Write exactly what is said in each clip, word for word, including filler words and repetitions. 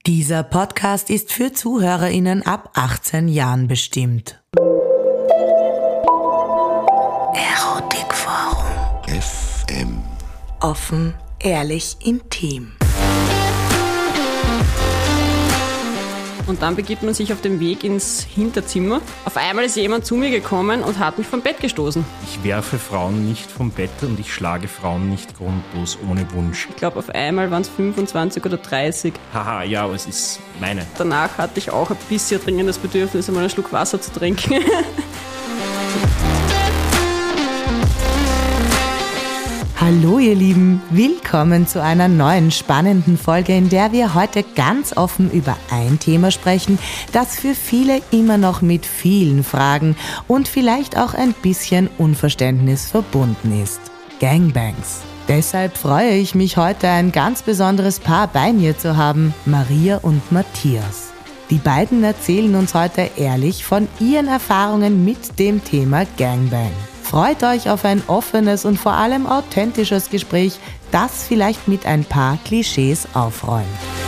Dieser Podcast ist für ZuhörerInnen ab achtzehn Jahren bestimmt. Erotikforum. F M. Offen, ehrlich, intim. Und dann begibt man sich auf den Weg ins Hinterzimmer. Auf einmal ist jemand zu mir gekommen und hat mich vom Bett gestoßen. Ich werfe Frauen nicht vom Bett und ich schlage Frauen nicht grundlos ohne Wunsch. Ich glaube, auf einmal waren es fünfundzwanzig oder dreißig. Haha, ja, aber es ist meine. Danach hatte ich auch ein bisschen dringendes Bedürfnis, einmal einen Schluck Wasser zu trinken. Hallo ihr Lieben, willkommen zu einer neuen spannenden Folge, in der wir heute ganz offen über ein Thema sprechen, das für viele immer noch mit vielen Fragen und vielleicht auch ein bisschen Unverständnis verbunden ist. Gangbangs. Deshalb freue ich mich heute, ein ganz besonderes Paar bei mir zu haben, Maria und Matthias. Die beiden erzählen uns heute ehrlich von ihren Erfahrungen mit dem Thema Gangbang. Freut euch auf ein offenes und vor allem authentisches Gespräch, das vielleicht mit ein paar Klischees aufräumt.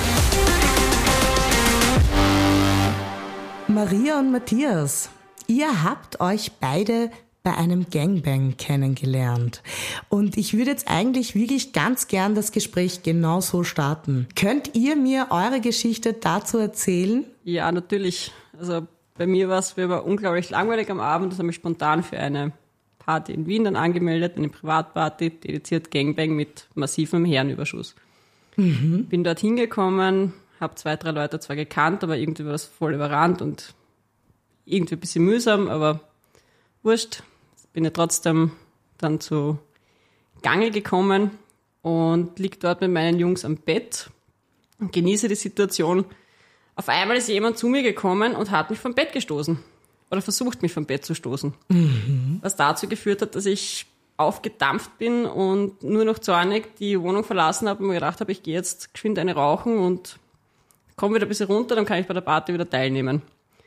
Maria und Matthias, ihr habt euch beide bei einem Gangbang kennengelernt. Und ich würde jetzt eigentlich wirklich ganz gern das Gespräch genau so starten. Könnt ihr mir eure Geschichte dazu erzählen? Ja, natürlich. Also bei mir war es war unglaublich langweilig am Abend. Das habe ich spontan für eine Party in Wien dann angemeldet, eine Privatparty, dediziert Gangbang mit massivem Herrenüberschuss. Mhm. Bin dort hingekommen, habe zwei, drei Leute zwar gekannt, aber irgendwie war das voll überrannt und irgendwie ein bisschen mühsam, aber wurscht. Bin ja trotzdem dann zu Gange gekommen und lieg dort mit meinen Jungs am Bett und genieße die Situation. Auf einmal ist jemand zu mir gekommen und hat mich vom Bett gestoßen. Oder versucht, mich vom Bett zu stoßen. Mhm. Was dazu geführt hat, dass ich aufgedampft bin und nur noch zornig die Wohnung verlassen habe und mir gedacht habe, ich gehe jetzt geschwind eine rauchen und komme wieder ein bisschen runter, dann kann ich bei der Party wieder teilnehmen.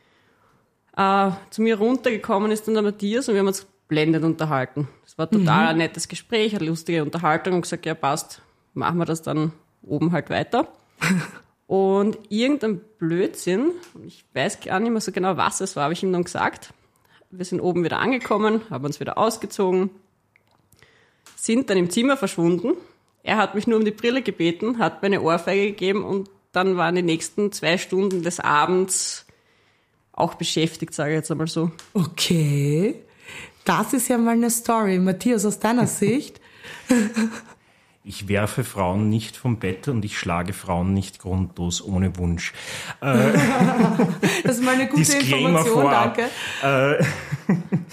Äh, zu mir runtergekommen ist dann der Matthias und wir haben uns blendend unterhalten. Das war total mhm. ein nettes Gespräch, eine lustige Unterhaltung und gesagt, ja passt, machen wir das dann oben halt weiter. Und irgendein Blödsinn, ich weiß gar nicht mehr so genau, was es war, habe ich ihm dann gesagt. Wir sind oben wieder angekommen, haben uns wieder ausgezogen, sind dann im Zimmer verschwunden. Er hat mich nur um die Brille gebeten, hat mir eine Ohrfeige gegeben und dann waren die nächsten zwei Stunden des Abends auch beschäftigt, sage ich jetzt einmal so. Okay, das ist ja mal eine Story. Matthias, aus deiner Sicht? Ich werfe Frauen nicht vom Bett und ich schlage Frauen nicht grundlos ohne Wunsch. Äh, das ist mal eine gute Disclaimer Information, vorab. danke. Äh,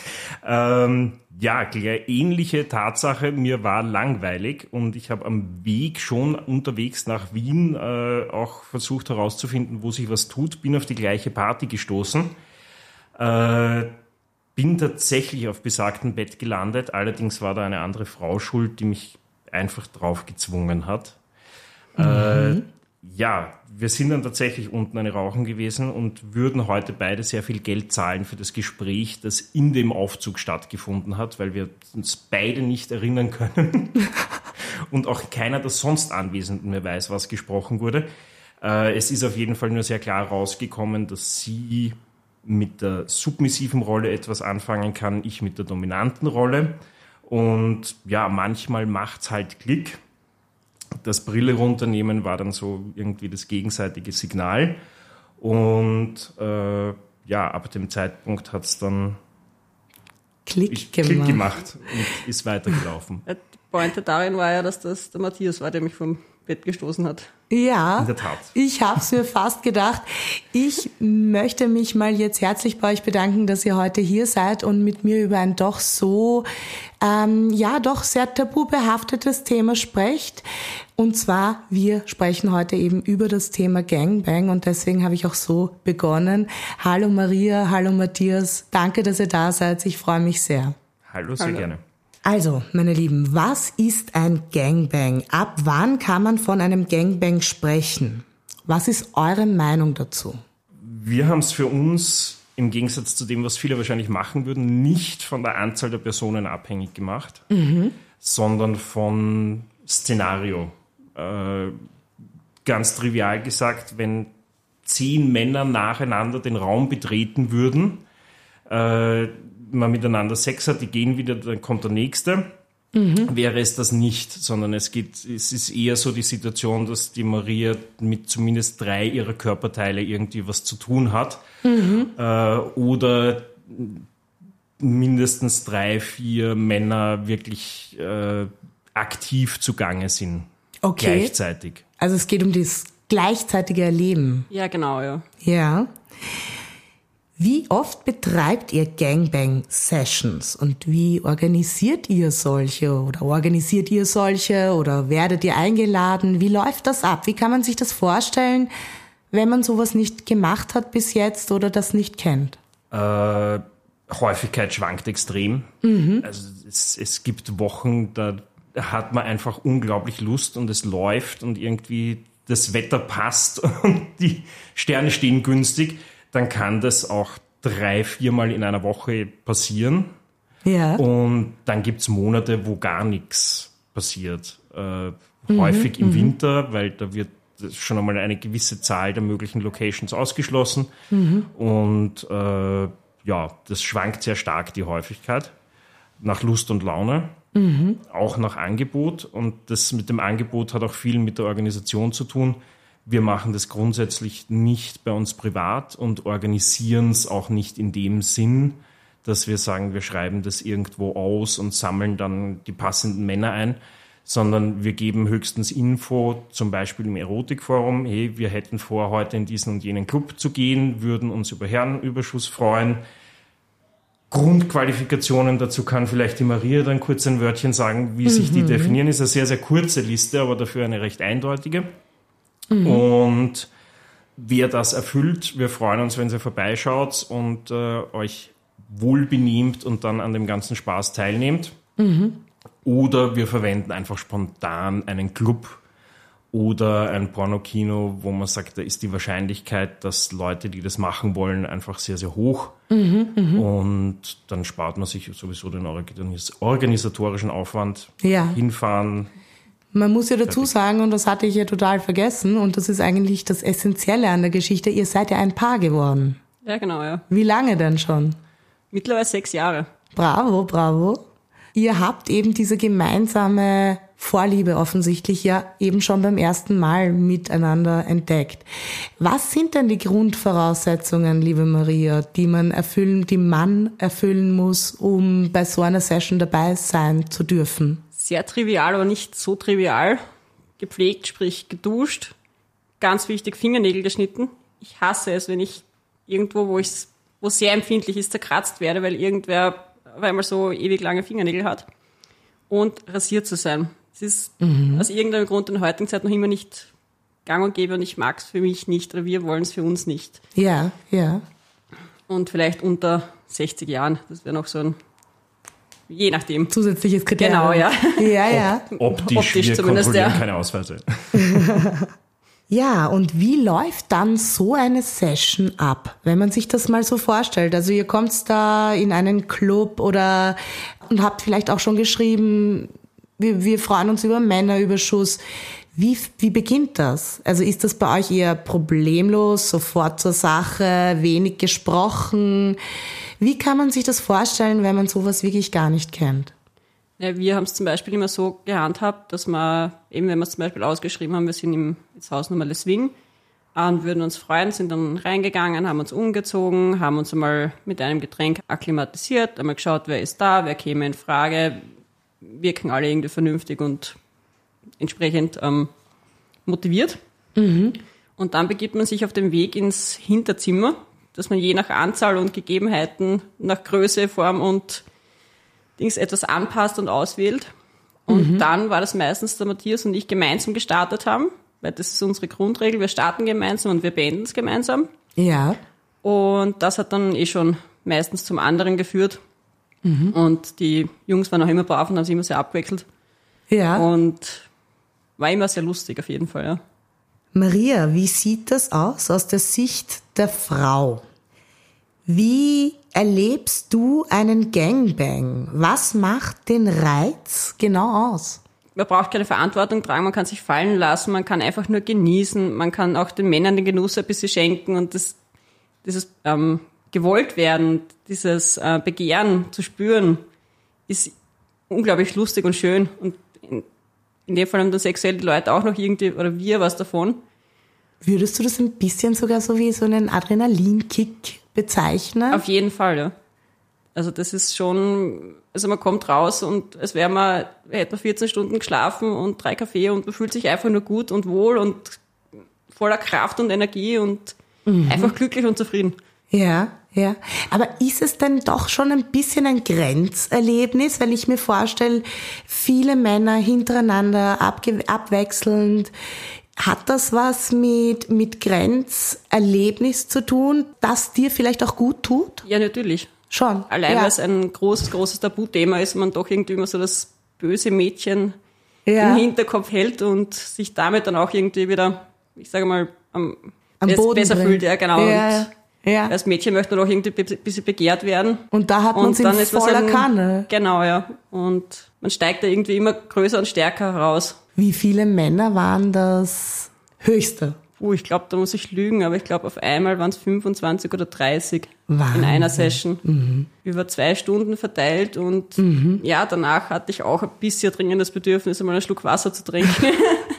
ähm, ja, ähnliche Tatsache, mir war langweilig und ich habe am Weg schon unterwegs nach Wien äh, auch versucht herauszufinden, wo sich was tut, bin auf die gleiche Party gestoßen, äh, bin tatsächlich auf besagtem Bett gelandet, allerdings war da eine andere Frau schuld, die mich einfach drauf gezwungen hat. Mhm. Äh, ja, wir sind dann tatsächlich unten eine Rauchen gewesen und würden heute beide sehr viel Geld zahlen für das Gespräch, das in dem Aufzug stattgefunden hat, weil wir uns beide nicht erinnern können und auch keiner der sonst Anwesenden mehr weiß, was gesprochen wurde. Äh, es ist auf jeden Fall nur sehr klar rausgekommen, dass sie mit der submissiven Rolle etwas anfangen kann, ich mit der dominanten Rolle. Und ja, manchmal macht's halt Klick. Das Brille runternehmen war dann so irgendwie das gegenseitige Signal. Und äh, ja, ab dem Zeitpunkt hat's dann Klick gemacht. Klick gemacht und ist weitergelaufen. Die Pointe darin war ja, dass das der Matthias war, der mich vom Bett gestoßen hat. Ja, in der Tat. Ich habe es mir fast gedacht. Ich möchte mich mal jetzt herzlich bei euch bedanken, dass ihr heute hier seid und mit mir über ein doch so, ähm, ja, doch sehr tabubehaftetes Thema sprecht. Und zwar, wir sprechen heute eben über das Thema Gangbang und deswegen habe ich auch so begonnen. Hallo Maria, hallo Matthias, danke, dass ihr da seid. Ich freue mich sehr. Hallo, sehr Hallo. gerne. Also, meine Lieben, was ist ein Gangbang? Ab wann kann man von einem Gangbang sprechen? Was ist eure Meinung dazu? Wir haben es für uns, im Gegensatz zu dem, was viele wahrscheinlich machen würden, nicht von der Anzahl der Personen abhängig gemacht, mhm. sondern von Szenario. Äh, ganz trivial gesagt, wenn zehn Männer nacheinander den Raum betreten würden, äh, man miteinander Sex hat, die gehen wieder, dann kommt der Nächste, mhm. wäre es das nicht, sondern es geht, es ist eher so die Situation, dass die Maria mit zumindest drei ihrer Körperteile irgendwie was zu tun hat, mhm. äh, oder mindestens drei, vier Männer wirklich äh, aktiv zugange sind. Okay. Gleichzeitig. Also es geht um das gleichzeitige Erleben. Ja, genau, ja. Ja. Wie oft betreibt ihr Gangbang-Sessions und wie organisiert ihr solche oder organisiert ihr solche oder werdet ihr eingeladen? Wie läuft das ab? Wie kann man sich das vorstellen, wenn man sowas nicht gemacht hat bis jetzt oder das nicht kennt? Äh, Häufigkeit schwankt extrem. Mhm. Also es, es gibt Wochen, da hat man einfach unglaublich Lust und es läuft und irgendwie das Wetter passt und die Sterne stehen günstig, dann kann das auch drei, viermal in einer Woche passieren. Ja. Und dann gibt's Monate, wo gar nichts passiert. Äh, mhm, häufig im mhm. Winter, weil da wird schon einmal eine gewisse Zahl der möglichen Locations ausgeschlossen. Mhm. Und äh, ja, das schwankt sehr stark, die Häufigkeit, nach Lust und Laune. Mhm. Auch nach Angebot, und das mit dem Angebot hat auch viel mit der Organisation zu tun. Wir machen das grundsätzlich nicht bei uns privat und organisieren es auch nicht in dem Sinn, dass wir sagen, wir schreiben das irgendwo aus und sammeln dann die passenden Männer ein, sondern wir geben höchstens Info, zum Beispiel im Erotikforum, hey, wir hätten vor, heute in diesen und jenen Club zu gehen, würden uns über Herrenüberschuss freuen. Grundqualifikationen, dazu kann vielleicht die Maria dann kurz ein Wörtchen sagen, wie mhm. sich die definieren. Ist eine sehr, sehr kurze Liste, aber dafür eine recht eindeutige. Mhm. Und wer das erfüllt, wir freuen uns, wenn ihr vorbeischaut und äh, euch wohl benehmt und dann an dem ganzen Spaß teilnehmt. Mhm. Oder wir verwenden einfach spontan einen Club oder ein Pornokino, wo man sagt, da ist die Wahrscheinlichkeit, dass Leute, die das machen wollen, einfach sehr, sehr hoch. Mhm, mh. Und dann spart man sich sowieso den organisatorischen Aufwand. Ja. Hinfahren. Man muss ja dazu sagen, und das hatte ich ja total vergessen, und das ist eigentlich das Essentielle an der Geschichte, ihr seid ja ein Paar geworden. Ja, genau, ja. Wie lange denn schon? Mittlerweile sechs Jahre. Bravo, bravo. Ihr habt eben diese gemeinsame Vorliebe offensichtlich ja eben schon beim ersten Mal miteinander entdeckt. Was sind denn die Grundvoraussetzungen, liebe Maria, die man erfüllen, die man erfüllen muss, um bei so einer Session dabei sein zu dürfen? Sehr trivial, aber nicht so trivial. Gepflegt, sprich geduscht. Ganz wichtig, Fingernägel geschnitten. Ich hasse es, wenn ich irgendwo, wo ich, wo sehr empfindlich ist, zerkratzt werde, weil irgendwer auf einmal so ewig lange Fingernägel hat. Und rasiert zu sein. Es ist mhm. aus irgendeinem Grund in der heutigen Zeit noch immer nicht gang und gäbe und ich mag es für mich nicht oder wir wollen es für uns nicht. Ja, ja. Und vielleicht unter sechzig Jahren, das wäre noch so ein, je nachdem. Zusätzliches Kriterium. Genau, ja. Ja, ja. Optisch, Optisch wir zumindest, kontrollieren ja. keine Ausweise. Ja, und wie läuft dann so eine Session ab, wenn man sich das mal so vorstellt? Also ihr kommt da in einen Club oder und habt vielleicht auch schon geschrieben, wir, wir freuen uns über Männerüberschuss. Wie, wie beginnt das? Also ist das bei euch eher problemlos, sofort zur Sache, wenig gesprochen? Wie kann man sich das vorstellen, wenn man sowas wirklich gar nicht kennt? Ja, wir haben es zum Beispiel immer so gehandhabt, dass wir, eben wenn wir es zum Beispiel ausgeschrieben haben, wir sind im ins Haus Nummer Les Wing und würden uns freuen, sind dann reingegangen, haben uns umgezogen, haben uns einmal mit einem Getränk akklimatisiert, einmal geschaut, wer ist da, wer käme in Frage, wirken alle irgendwie vernünftig und entsprechend ähm, motiviert. Mhm. Und dann begibt man sich auf den Weg ins Hinterzimmer, dass man je nach Anzahl und Gegebenheiten, nach Größe, Form und Dings etwas anpasst und auswählt. Und mhm. dann war das meistens der Matthias und ich gemeinsam gestartet haben, weil das ist unsere Grundregel. Wir starten gemeinsam und wir beenden es gemeinsam. Ja. Und das hat dann eh schon meistens zum anderen geführt. Mhm. Und die Jungs waren auch immer brav und haben sich immer sehr abgewechselt. Ja. Und war immer sehr lustig auf jeden Fall, ja. Maria, wie sieht das aus aus der Sicht der Frau? Wie erlebst du einen Gangbang? Was macht den Reiz genau aus? man braucht keine Verantwortung tragen, man kann sich fallen lassen, man kann einfach nur genießen, man kann auch den Männern den Genuss ein bisschen schenken und das, dieses ähm, gewollt werden, dieses äh, Begehren zu spüren, ist unglaublich lustig und schön. Und in, in dem Fall haben dann sexuell die Leute auch noch irgendwie, oder wir, was davon. Würdest du das ein bisschen sogar so wie so einen Adrenalinkick bezeichnen? Auf jeden Fall, ja. Also das ist schon, also man kommt raus und es wäre man, hätte man vierzehn Stunden geschlafen und drei Kaffee und man fühlt sich einfach nur gut und wohl und voller Kraft und Energie und mhm. einfach glücklich und zufrieden. Ja, ja. Aber ist es denn doch schon ein bisschen ein Grenzerlebnis, wenn ich mir vorstelle, viele Männer hintereinander abge- abwechselnd, hat das was mit, mit Grenzerlebnis zu tun, das dir vielleicht auch gut tut? Ja, natürlich. Schon. Allein, ja. weil es ein großes, großes Tabuthema ist, man doch irgendwie immer so das böse Mädchen ja. im Hinterkopf hält und sich damit dann auch irgendwie wieder, ich sage mal, am, am bes- Boden besser bringt. fühlt. Ja, genau. Ja. Und ja. als Mädchen möchte man doch irgendwie ein bisschen begehrt werden. Und da hat man es in voller ein, Kanne. Genau, ja. Und man steigt da irgendwie immer größer und stärker heraus. Wie viele Männer waren das höchste? Uh, ich glaube, da muss ich lügen, aber ich glaube, auf einmal waren es fünfundzwanzig oder dreißig Wahnsinn. In einer Session. Mhm. Über zwei Stunden verteilt und mhm. ja, danach hatte ich auch ein bisschen dringendes Bedürfnis, einmal einen Schluck Wasser zu trinken.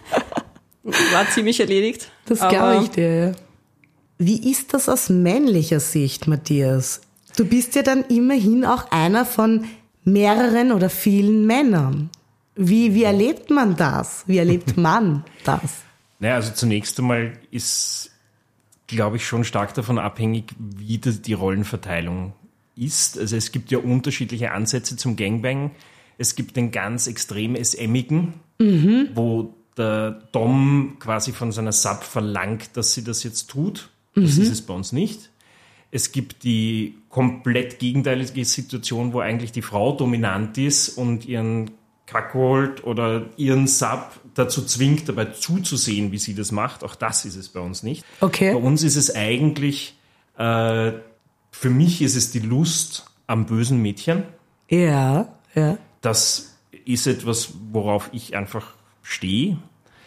War ziemlich erledigt. Das glaube ich dir, ja. Wie ist das aus männlicher Sicht, Matthias? Du bist ja dann immerhin auch einer von mehreren oder vielen Männern. Wie, wie erlebt man das? Wie erlebt man das? Naja, also zunächst einmal ist, glaube ich, schon stark davon abhängig, wie die, die Rollenverteilung ist. Also es gibt ja unterschiedliche Ansätze zum Gangbang. Es gibt den ganz extrem S M-igen, mhm. wo der Dom quasi von seiner Sub verlangt, dass sie das jetzt tut. Das mhm. ist es bei uns nicht. Es gibt die komplett gegenteilige Situation, wo eigentlich die Frau dominant ist und ihren Cuckold oder ihren Sub dazu zwingt, dabei zuzusehen, wie sie das macht. Auch das ist es bei uns nicht. Okay. Bei uns ist es eigentlich, äh, für mich ist es die Lust am bösen Mädchen. Ja, ja. Das ist etwas, worauf ich einfach stehe.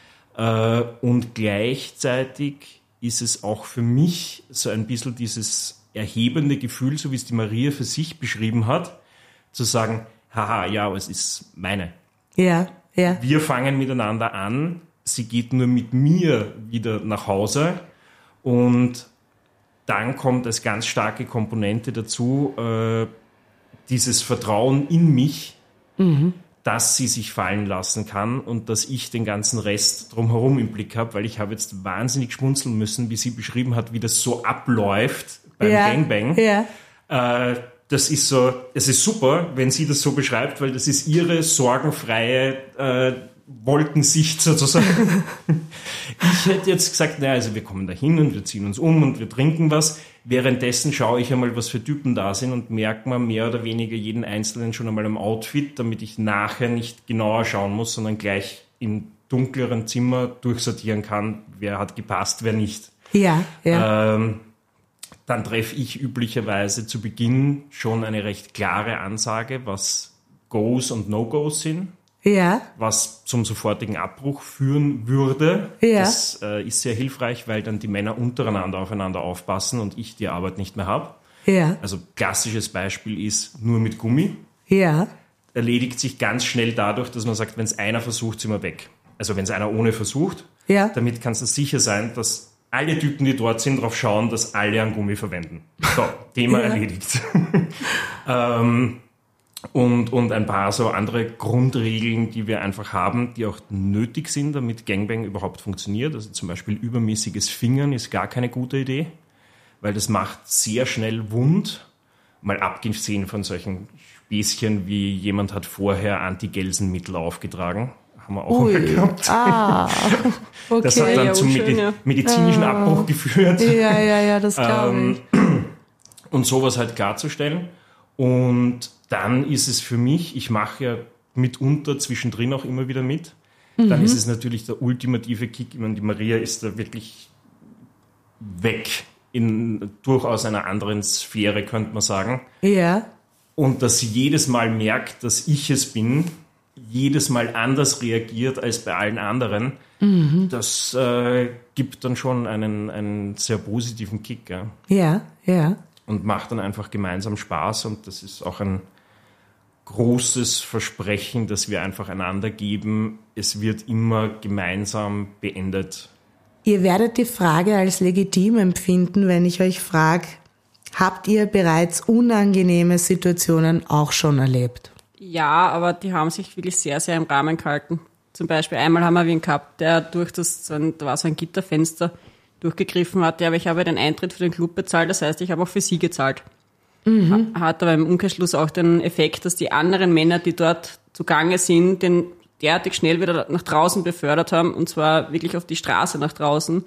Äh, und gleichzeitig ist es auch für mich so ein bisschen dieses erhebende Gefühl, so wie es die Maria für sich beschrieben hat, zu sagen, haha, ja, aber es ist meine. Ja, ja. Wir fangen miteinander an, sie geht nur mit mir wieder nach Hause und dann kommt als ganz starke Komponente dazu, äh, dieses Vertrauen in mich, mhm. dass sie sich fallen lassen kann und dass ich den ganzen Rest drumherum im Blick habe, weil ich habe jetzt wahnsinnig schmunzeln müssen, wie sie beschrieben hat, wie das so abläuft beim ja, Gangbang. Ja. Äh, das ist so, es ist super, wenn sie das so beschreibt, weil das ist ihre sorgenfreie äh, Wolkensicht sozusagen. Ich hätte jetzt gesagt, naja, also wir kommen da hin und wir ziehen uns um und wir trinken was. Währenddessen schaue ich einmal, was für Typen da sind und merke mal mehr oder weniger jeden Einzelnen schon einmal im Outfit, damit ich nachher nicht genauer schauen muss, sondern gleich im dunkleren Zimmer durchsortieren kann, wer hat gepasst, wer nicht. Ja, ja. Ähm, dann treffe ich üblicherweise zu Beginn schon eine recht klare Ansage, was Goes und No-Goes sind. Ja. Was zum sofortigen Abbruch führen würde. Ja. Das äh, ist sehr hilfreich, weil dann die Männer untereinander aufeinander aufpassen und ich die Arbeit nicht mehr habe. Ja. Also klassisches Beispiel ist nur mit Gummi. Ja. Erledigt sich ganz schnell dadurch, dass man sagt, wenn es einer versucht, sind wir weg. Also wenn es einer ohne versucht, ja. damit kannst du sicher sein, dass alle Typen, die dort sind, darauf schauen, dass alle einen Gummi verwenden. So, Thema ja. erledigt. ähm, Und, und ein paar so andere Grundregeln, die wir einfach haben, die auch nötig sind, damit Gangbang überhaupt funktioniert. Also zum Beispiel übermäßiges Fingern ist gar keine gute Idee, weil das macht sehr schnell wund. Mal abgesehen von solchen Späßchen wie jemand hat vorher Anti-Gelsen-Mittel aufgetragen. Haben wir auch Ui. mal gehabt. Ah, okay. Das hat dann ja, zum schön, Medi- ja. medizinischen ah. Abbruch geführt. Ja, ja, ja, das glaube Ähm, ich. Und sowas halt klarzustellen. Und dann ist es für mich, ich mache ja mitunter zwischendrin auch immer wieder mit, mhm. dann ist es natürlich der ultimative Kick. Ich meine, die Maria ist da wirklich weg in durchaus einer anderen Sphäre, könnte man sagen. Ja. Und dass sie jedes Mal merkt, dass ich es bin, jedes Mal anders reagiert als bei allen anderen, mhm. das äh, gibt dann schon einen, einen sehr positiven Kick. Ja. ja, ja. Und macht dann einfach gemeinsam Spaß und das ist auch ein großes Versprechen, das wir einfach einander geben. Es wird immer gemeinsam beendet. Ihr werdet die Frage als legitim empfinden, wenn ich euch frage, habt ihr bereits unangenehme Situationen auch schon erlebt? Ja, aber die haben sich wirklich sehr, sehr im Rahmen gehalten. Zum Beispiel einmal haben wir wen gehabt, der durch das, da war so ein Gitterfenster, durchgegriffen hatte, aber ich habe den Eintritt für den Club bezahlt, das heißt, ich habe auch für sie gezahlt. Mhm. Hat aber im Umkehrschluss auch den Effekt, dass die anderen Männer, die dort zugange sind, den derartig schnell wieder nach draußen befördert haben, und zwar wirklich auf die Straße nach draußen,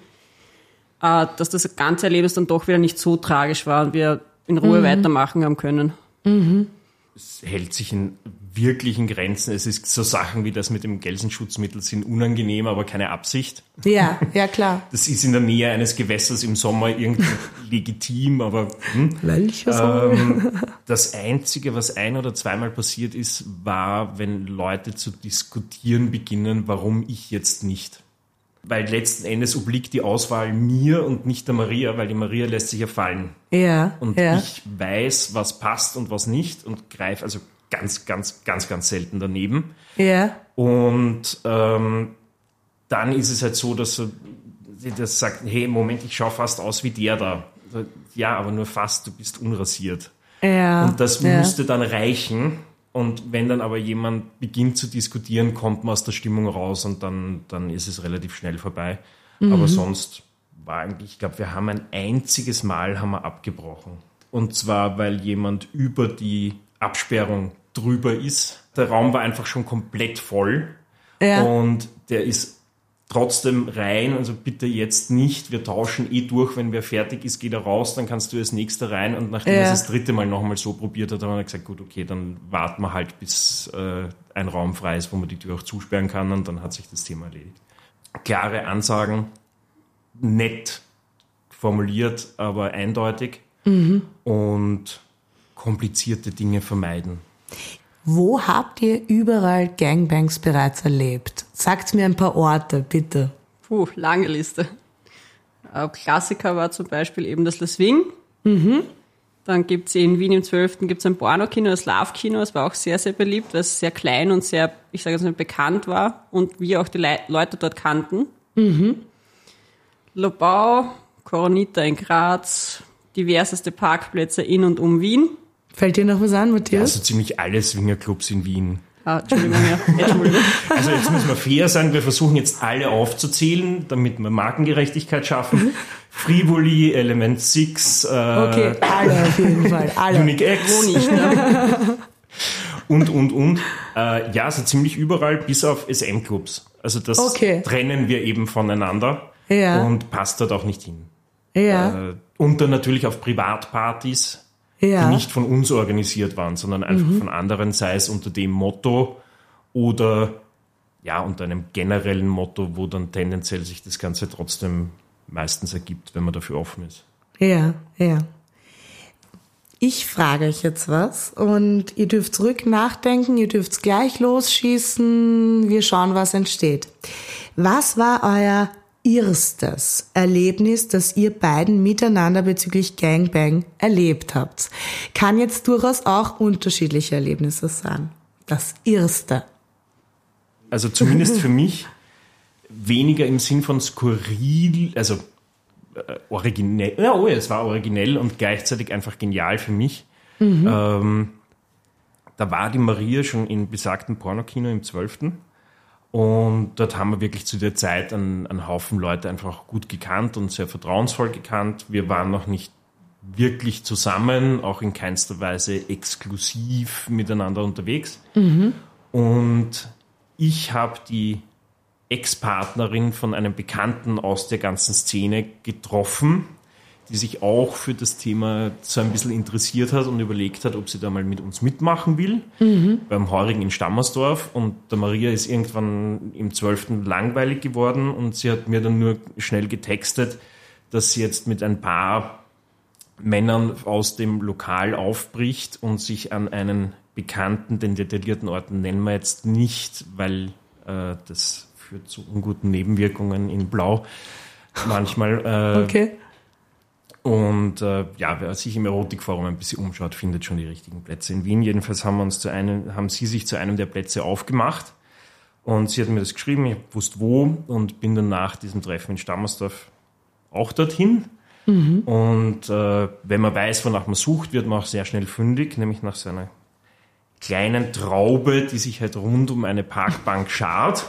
dass das ganze Erlebnis dann doch wieder nicht so tragisch war und wir in Ruhe mhm. weitermachen haben können. Mhm. Es hält sich in wirklichen Grenzen. Es ist so Sachen wie das mit dem Gelsenschutzmittel sind unangenehm, aber keine Absicht. Ja, ja klar. Das ist in der Nähe eines Gewässers im Sommer irgendwie legitim, aber hm. Welches? Ähm, das Einzige, was ein- oder zweimal passiert ist, war, wenn Leute zu diskutieren beginnen, warum ich jetzt nicht. Weil letzten Endes obliegt die Auswahl mir und nicht der Maria, weil die Maria lässt sich ja fallen. Ja. Und ja. ich weiß, was passt und was nicht und greife also ganz, ganz, ganz, ganz selten daneben. Ja. Und ähm, dann ist es halt so, dass sie das sagt, hey, Moment, ich schaue fast aus wie der da. Ja, aber nur fast, du bist unrasiert. Ja. Und das ja. müsste dann reichen. Und wenn dann aber jemand beginnt zu diskutieren, kommt man aus der Stimmung raus und dann, dann ist es relativ schnell vorbei. Mhm. Aber sonst war eigentlich, ich glaube, wir haben ein einziges Mal haben wir abgebrochen. Und zwar, weil jemand über die Absperrung drüber ist. Der Raum war einfach schon komplett voll. Ja. Und der ist trotzdem rein, also bitte jetzt nicht, wir tauschen eh durch, wenn wer fertig ist, geht er raus, dann kannst du als Nächster rein und nachdem ja. er es das dritte Mal nochmal so probiert hat, haben wir gesagt, gut, okay, dann warten wir halt, bis äh, ein Raum frei ist, wo man die Tür auch zusperren kann und dann hat sich das Thema erledigt. Klare Ansagen, nett formuliert, aber eindeutig mhm. und komplizierte Dinge vermeiden. Wo habt ihr überall Gangbangs bereits erlebt? Sagt mir ein paar Orte, bitte. Puh, lange Liste. Äh, Klassiker war zum Beispiel eben das Le Swing. Mhm. Dann gibt's in Wien im zwölften gibt's ein Porno-Kino, das Love-Kino. Das war auch sehr, sehr beliebt, weil es sehr klein und sehr, ich sage jetzt mal, bekannt war und wir auch die Le- Leute dort kannten. Mhm. Lobau, Coronita in Graz, diverseste Parkplätze in und um Wien. Fällt dir noch was an, Matthias? Ja, also ziemlich alle Swingerclubs in Wien. Ah, Entschuldigung, ja. Entschuldigung. Also jetzt müssen wir fair sein, wir versuchen jetzt alle aufzuzählen, damit wir Markengerechtigkeit schaffen. Frivoli, Element sechs, äh, okay, alle auf jeden Fall, alle. Unique X. Wo nicht, ne? Und, und, und. Äh, ja, also ziemlich überall, bis auf S M-Clubs. Also das okay. trennen wir eben voneinander ja. und passt dort auch nicht hin. Ja. Äh, und dann natürlich auf Privatpartys, ja. die nicht von uns organisiert waren, sondern einfach mhm. von anderen, sei es unter dem Motto oder ja unter einem generellen Motto, wo dann tendenziell sich das Ganze trotzdem meistens ergibt, wenn man dafür offen ist. Ja, ja. Ich frage euch jetzt was und ihr dürft zurück nachdenken, ihr dürft gleich losschießen, wir schauen, was entsteht. Was war euer erstes Erlebnis, das ihr beiden miteinander bezüglich Gangbang erlebt habt? Kann jetzt durchaus auch unterschiedliche Erlebnisse sein. Das erste. Also zumindest für mich weniger im Sinn von skurril, also äh, originell, ja, oh ja, es war originell und gleichzeitig einfach genial für mich. Mhm. Ähm, da war die Maria schon im besagten Pornokino im zwölften Und dort haben wir wirklich zu der Zeit einen, einen Haufen Leute einfach gut gekannt und sehr vertrauensvoll gekannt. Wir waren noch nicht wirklich zusammen, auch in keinster Weise exklusiv miteinander unterwegs. Mhm. Und ich habe die Ex-Partnerin von einem Bekannten aus der ganzen Szene getroffen, die sich auch für das Thema so ein bisschen interessiert hat und überlegt hat, ob sie da mal mit uns mitmachen will, mhm. beim Heurigen in Stammersdorf. Und der Maria ist irgendwann im zwölften langweilig geworden und sie hat mir dann nur schnell getextet, dass sie jetzt mit ein paar Männern aus dem Lokal aufbricht und sich an einen bekannten, den detaillierten Orten nennen wir jetzt nicht, weil äh, das führt zu unguten Nebenwirkungen in Blau manchmal. Äh, Okay. Und äh, ja, wer sich im Erotikforum ein bisschen umschaut, findet schon die richtigen Plätze in Wien. Jedenfalls haben wir uns zu einem, haben sie sich zu einem der Plätze aufgemacht und sie hat mir das geschrieben, ich wusste wo und bin dann nach diesem Treffen in Stammersdorf auch dorthin. Mhm. Und äh, wenn man weiß, wonach man sucht, wird man auch sehr schnell fündig, nämlich nach so einer kleinen Traube, die sich halt rund um eine Parkbank schart.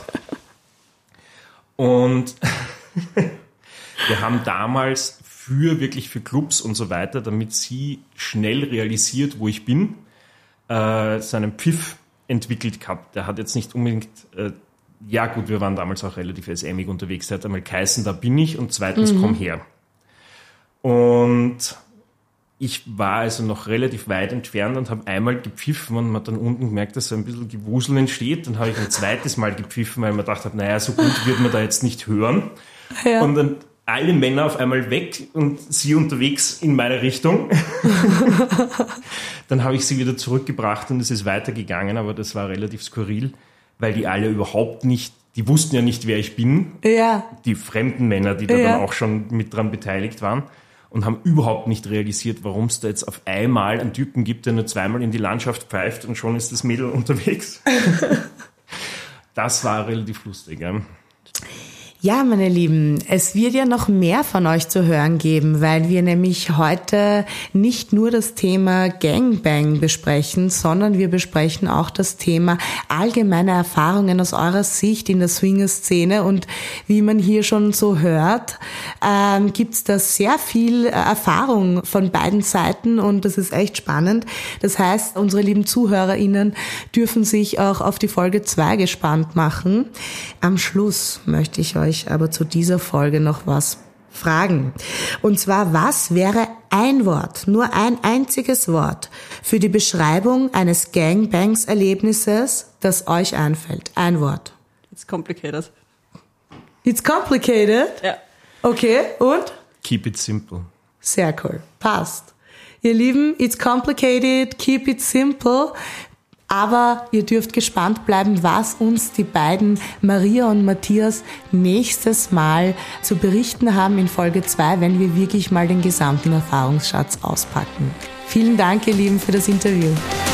Und wir haben damals für wirklich für Clubs und so weiter, damit sie schnell realisiert, wo ich bin, äh, so einen Pfiff entwickelt gehabt. Der hat jetzt nicht unbedingt, äh, ja gut, wir waren damals auch relativ S M-ig unterwegs, der hat einmal geheißen, da bin ich und zweitens mhm. komm her. Und ich war also noch relativ weit entfernt und habe einmal gepfiffen und man hat dann unten gemerkt, dass so ein bisschen Gewusel entsteht. Dann habe ich ein zweites Mal gepfiffen, weil man gedacht hat, naja, so gut wird man da jetzt nicht hören. Ja. Und dann alle Männer auf einmal weg und sie unterwegs in meine Richtung. Dann habe ich sie wieder zurückgebracht und es ist weitergegangen, aber das war relativ skurril, weil die alle überhaupt nicht, die wussten ja nicht, wer ich bin. Ja. Die fremden Männer, die da ja. dann auch schon mit dran beteiligt waren und haben überhaupt nicht realisiert, warum es da jetzt auf einmal einen Typen gibt, der nur zweimal in die Landschaft pfeift und schon ist das Mädel unterwegs. Das war relativ lustig, ja. Ja, meine Lieben, es wird ja noch mehr von euch zu hören geben, weil wir nämlich heute nicht nur das Thema Gangbang besprechen, sondern wir besprechen auch das Thema allgemeine Erfahrungen aus eurer Sicht in der Swinger-Szene. Und wie man hier schon so hört, ähm, gibt's da sehr viel Erfahrung von beiden Seiten und das ist echt spannend. Das heißt, unsere lieben ZuhörerInnen dürfen sich auch auf die Folge zwei gespannt machen. Am Schluss möchte ich euch aber zu dieser Folge noch was fragen. Und zwar, was wäre ein Wort, nur ein einziges Wort für die Beschreibung eines Gangbangs-Erlebnisses, das euch einfällt? Ein Wort. It's complicated. It's complicated? Ja. Okay, und? Keep it simple. Sehr cool. Passt. Ihr Lieben, it's complicated, keep it simple. Aber ihr dürft gespannt bleiben, was uns die beiden Maria und Matthias nächstes Mal zu berichten haben in Folge zwei, wenn wir wirklich mal den gesamten Erfahrungsschatz auspacken. Vielen Dank, ihr Lieben, für das Interview.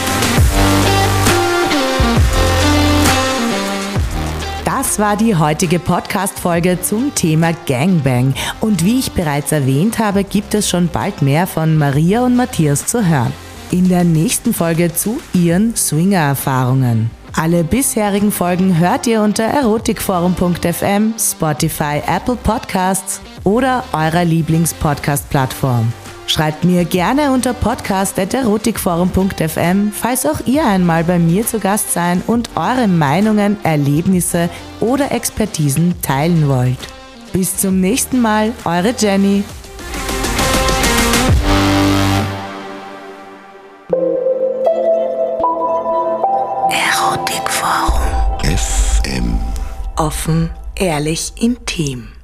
Das war die heutige Podcast-Folge zum Thema Gangbang. Und wie ich bereits erwähnt habe, gibt es schon bald mehr von Maria und Matthias zu hören. In der nächsten Folge zu ihren Swinger-Erfahrungen. Alle bisherigen Folgen hört ihr unter erotikforum punkt f m, Spotify, Apple Podcasts oder eurer Lieblings-Podcast-Plattform. Schreibt mir gerne unter podcast at erotikforum punkt f m, falls auch ihr einmal bei mir zu Gast sein und eure Meinungen, Erlebnisse oder Expertisen teilen wollt. Bis zum nächsten Mal, eure Jenny. Erotikforum. F M. Offen, ehrlich, intim.